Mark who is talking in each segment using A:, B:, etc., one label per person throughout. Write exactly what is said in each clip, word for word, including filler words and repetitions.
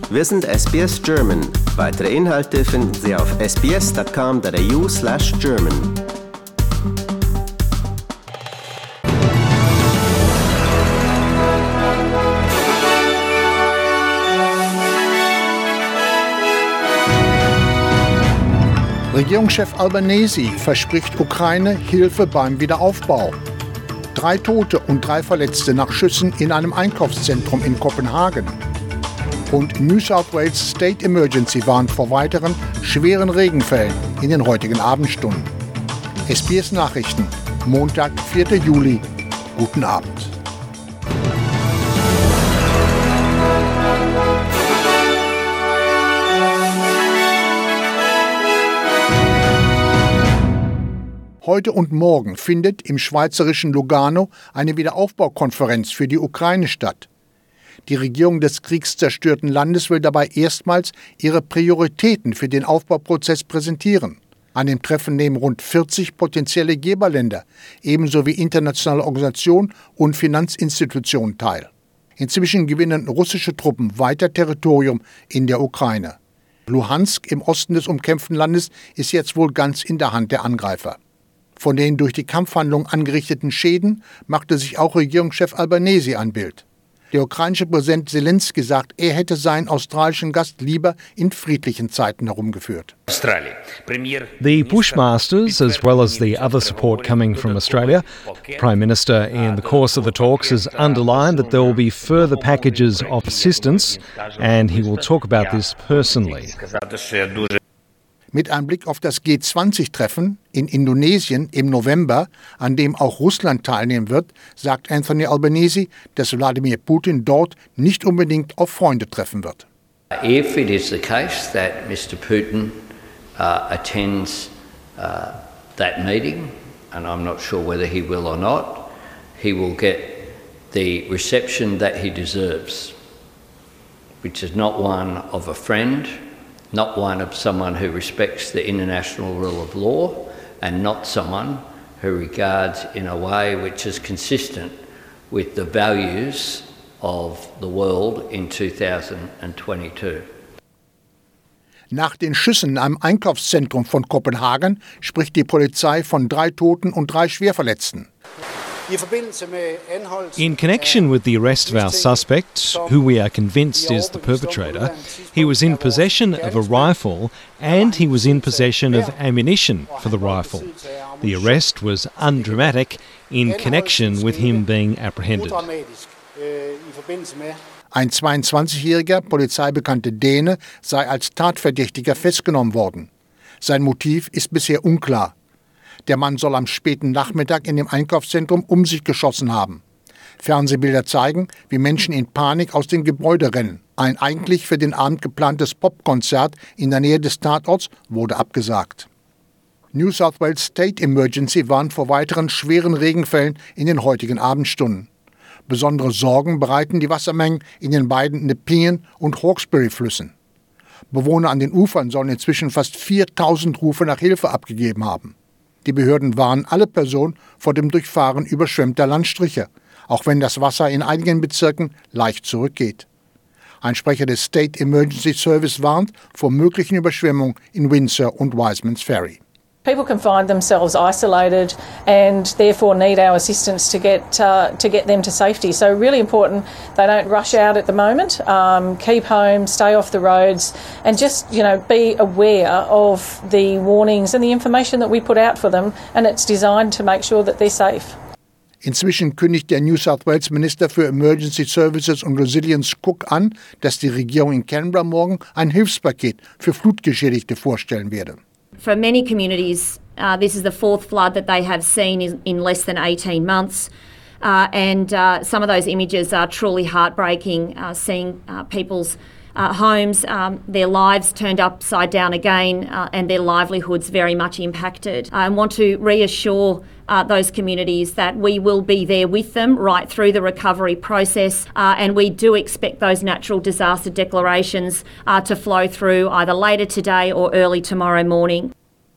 A: Wir sind S B S German. Weitere Inhalte finden Sie auf s b s dot com dot a u slash German.
B: Regierungschef Albanese verspricht Ukraine Hilfe beim Wiederaufbau. Drei Tote und drei Verletzte nach Schüssen in einem Einkaufszentrum in Kopenhagen. Und New South Wales State Emergency warnt vor weiteren schweren Regenfällen in den heutigen Abendstunden. S B S Nachrichten, Montag, vierter Juli. Guten Abend. Heute und morgen findet im schweizerischen Lugano eine Wiederaufbaukonferenz für die Ukraine statt. Die Regierung des kriegszerstörten Landes will dabei erstmals ihre Prioritäten für den Aufbauprozess präsentieren. An dem Treffen nehmen rund vierzig potenzielle Geberländer, ebenso wie internationale Organisationen und Finanzinstitutionen teil. Inzwischen gewinnen russische Truppen weiter Territorium in der Ukraine. Luhansk im Osten des umkämpften Landes ist jetzt wohl ganz in der Hand der Angreifer. Von den durch die Kampfhandlungen angerichteten Schäden machte sich auch Regierungschef Albanese ein Bild. Der ukrainische Präsident Zelensky sagt, er hätte seinen australischen Gast lieber in friedlichen Zeiten herumgeführt.
C: The Bushmasters, as well as the other support coming from Australia, the Prime Minister in the course of the talks has underlined that there will be further packages of assistance and he will talk about this personally.
B: Mit einem Blick auf das G zwanzig Treffen in Indonesien im November, an dem auch Russland teilnehmen wird, sagt Anthony Albanese, dass Wladimir Putin dort nicht unbedingt auf Freunde treffen wird.
D: If it is the case that Mister Putin uh, attends uh, that meeting, and I'm not sure whether he will or not, he will get the reception that he deserves, which is not one of a friend, not one of someone who respects the international rule of law, and not someone who regards in a way which is consistent with the values of the world in two thousand twenty-two.
B: Nach den Schüssen in einem Einkaufszentrum von Kopenhagen spricht die Polizei von drei Toten und drei Schwerverletzten.
C: In connection with the arrest of our suspect, who we are convinced is the perpetrator, he was in possession of a rifle and he was in possession of ammunition for the rifle. The arrest was undramatic in connection with him being apprehended.
B: Ein zweiundzwanzigjähriger polizeibekannter Däne sei als Tatverdächtiger festgenommen worden. Sein Motiv ist bisher unklar. Der Mann soll am späten Nachmittag in dem Einkaufszentrum um sich geschossen haben. Fernsehbilder zeigen, wie Menschen in Panik aus dem Gebäude rennen. Ein eigentlich für den Abend geplantes Popkonzert in der Nähe des Tatorts wurde abgesagt. New South Wales State Emergency warnt vor weiteren schweren Regenfällen in den heutigen Abendstunden. Besondere Sorgen bereiten die Wassermengen in den beiden Nepean- und Hawkesbury-Flüssen. Bewohner an den Ufern sollen inzwischen fast viertausend Rufe nach Hilfe abgegeben haben. Die Behörden warnen alle Personen vor dem Durchfahren überschwemmter Landstriche, auch wenn das Wasser in einigen Bezirken leicht zurückgeht. Ein Sprecher des State Emergency Service warnt vor möglichen Überschwemmungen in Windsor und Wiseman's Ferry.
E: People can find themselves isolated and therefore need our assistance to get uh, to get them to safety. So really important they don't rush out at the moment. Um, keep home, stay off the roads, and just you know be aware of the warnings and the information that we put out for them. And it's designed to make sure that they're safe.
B: Inzwischen kündigt der New South Wales Minister für Emergency Services und Resilience Cook an, dass die Regierung in Canberra morgen ein Hilfspaket für Flutgeschädigte vorstellen werde.
F: For many communities, uh, this is the fourth flood that they have seen in, in less than eighteen months. Uh, and uh, some of those images are truly heartbreaking, uh, seeing uh, people's uh, homes, um, their lives turned upside down again, uh, and their livelihoods very much impacted. I want to reassure uh, those communities that we will be there with them right through the recovery process, uh, and we do expect those natural disaster declarations uh, to flow through either later today or early tomorrow morning.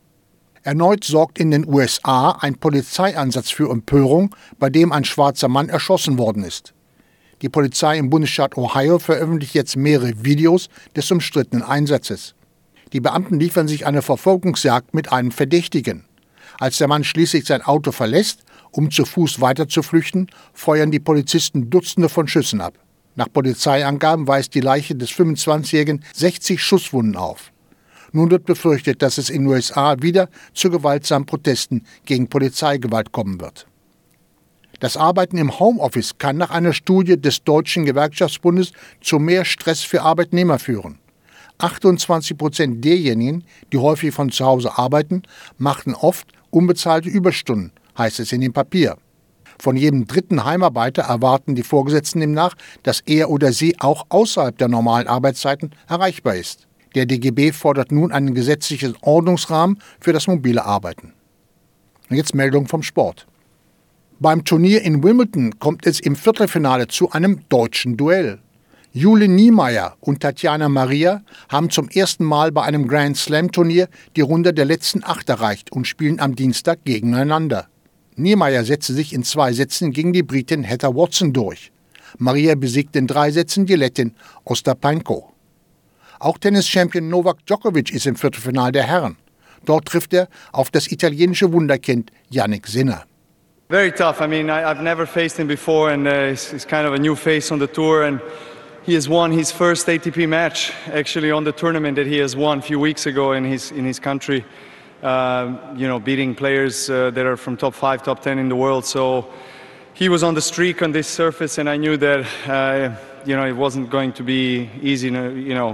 B: Erneut sorgt in den U S A ein Polizeieinsatz für Empörung, bei dem ein schwarzer Mann erschossen worden ist. Die Polizei im Bundesstaat Ohio veröffentlicht jetzt mehrere Videos des umstrittenen Einsatzes. Die Beamten liefern sich eine Verfolgungsjagd mit einem Verdächtigen. Als der Mann schließlich sein Auto verlässt, um zu Fuß weiter zu flüchten, feuern die Polizisten Dutzende von Schüssen ab. Nach Polizeiangaben weist die Leiche des fünfundzwanzigjährigen sechzig Schusswunden auf. Nun wird befürchtet, dass es in den U S A wieder zu gewaltsamen Protesten gegen Polizeigewalt kommen wird. Das Arbeiten im Homeoffice kann nach einer Studie des Deutschen Gewerkschaftsbundes zu mehr Stress für Arbeitnehmer führen. achtundzwanzig Prozent derjenigen, die häufig von zu Hause arbeiten, machten oft unbezahlte Überstunden, heißt es in dem Papier. Von jedem dritten Heimarbeiter erwarten die Vorgesetzten demnach, dass er oder sie auch außerhalb der normalen Arbeitszeiten erreichbar ist. Der D G B fordert nun einen gesetzlichen Ordnungsrahmen für das mobile Arbeiten. Und jetzt Meldung vom Sport. Beim Turnier in Wimbledon kommt es im Viertelfinale zu einem deutschen Duell. Jule Niemeyer und Tatjana Maria haben zum ersten Mal bei einem Grand Slam Turnier die Runde der letzten acht erreicht und spielen am Dienstag gegeneinander. Niemeyer setzte sich in zwei Sätzen gegen die Britin Heather Watson durch. Maria besiegte in drei Sätzen die Lettin Ostapenko. Auch Tennis-Champion Novak Djokovic ist im Viertelfinale der Herren. Dort trifft er auf das italienische Wunderkind Jannik Sinner.
G: Very tough. I mean, I, I've never faced him before, and uh, he's, he's kind of a new face on the tour. And he has won his first A T P match, actually, on the tournament that he has won a few weeks ago in his in his country. Uh, you know, beating players uh, that are from top five, top ten in the world. So he was on the streak on this surface, and I knew that uh, you know it wasn't going to be easy. You know.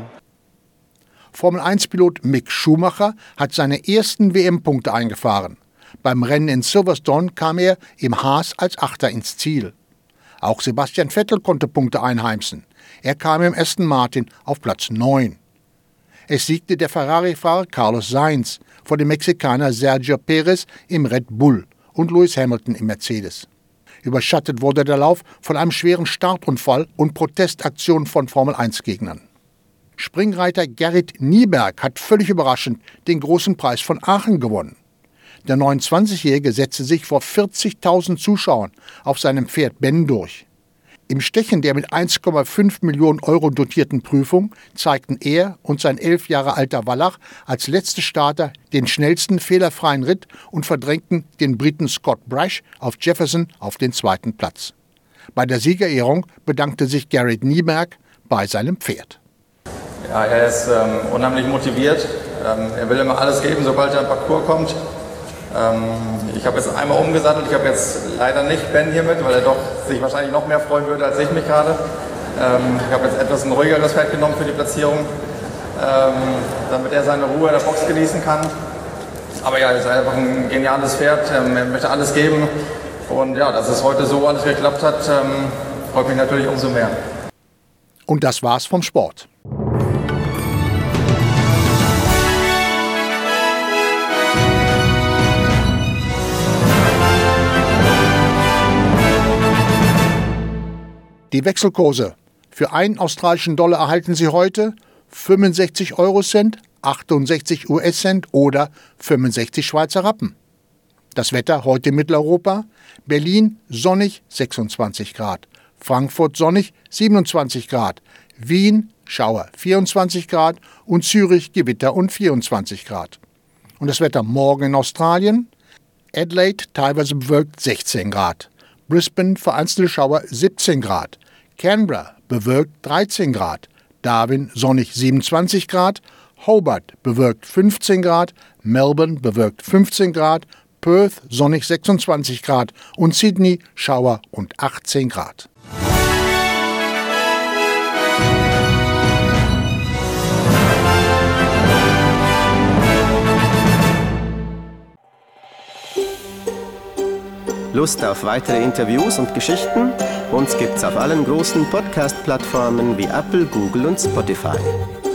B: Formel eins Pilot Mick Schumacher hat seine ersten W M-Punkte eingefahren. Beim Rennen in Silverstone kam er im Haas als Achter ins Ziel. Auch Sebastian Vettel konnte Punkte einheimsen. Er kam im Aston Martin auf Platz neun. Es siegte der Ferrari-Fahrer Carlos Sainz vor dem Mexikaner Sergio Perez im Red Bull und Lewis Hamilton im Mercedes. Überschattet wurde der Lauf von einem schweren Startunfall und Protestaktionen von Formel eins Gegnern. Springreiter Gerrit Nieberg hat völlig überraschend den großen Preis von Aachen gewonnen. Der neunundzwanzigjährige setzte sich vor vierzigtausend Zuschauern auf seinem Pferd Ben durch. Im Stechen der mit eins Komma fünf Millionen Euro dotierten Prüfung zeigten er und sein elf Jahre alter Wallach als letzte Starter den schnellsten fehlerfreien Ritt und verdrängten den Briten Scott Brash auf Jefferson auf den zweiten Platz. Bei der Siegerehrung bedankte sich Gerrit Nieberg bei seinem Pferd.
H: Ja, er ist ähm, unheimlich motiviert. Ähm, er will immer alles geben, sobald er am Parcours kommt. Ähm, ich habe jetzt einmal umgesattelt. Ich habe jetzt leider nicht Ben hier mit, weil er doch sich wahrscheinlich noch mehr freuen würde als ich mich gerade. Ähm, ich habe jetzt etwas ein ruhigeres Pferd genommen für die Platzierung, ähm, damit er seine Ruhe in der Box genießen kann. Aber ja, er ist einfach ein geniales Pferd. Ähm, er möchte alles geben. Und ja, dass es heute so alles geklappt hat, ähm, freut mich natürlich umso mehr.
B: Und das war's vom Sport. Die Wechselkurse. Für einen australischen Dollar erhalten Sie heute fünfundsechzig Eurocent, achtundsechzig U S-Cent oder fünfundsechzig Schweizer Rappen. Das Wetter heute in Mitteleuropa: Berlin sonnig sechsundzwanzig Grad, Frankfurt sonnig siebenundzwanzig Grad, Wien Schauer vierundzwanzig Grad und Zürich Gewitter und vierundzwanzig Grad. Und das Wetter morgen in Australien: Adelaide teilweise bewölkt sechzehn Grad, Brisbane vereinzelte Schauer siebzehn Grad, Canberra bewölkt dreizehn Grad, Darwin sonnig siebenundzwanzig Grad, Hobart bewölkt fünfzehn Grad, Melbourne bewölkt fünfzehn Grad, Perth sonnig sechsundzwanzig Grad und Sydney Schauer und achtzehn Grad.
A: Lust auf weitere Interviews und Geschichten? Uns gibt's auf allen großen Podcast-Plattformen wie Apple, Google und Spotify.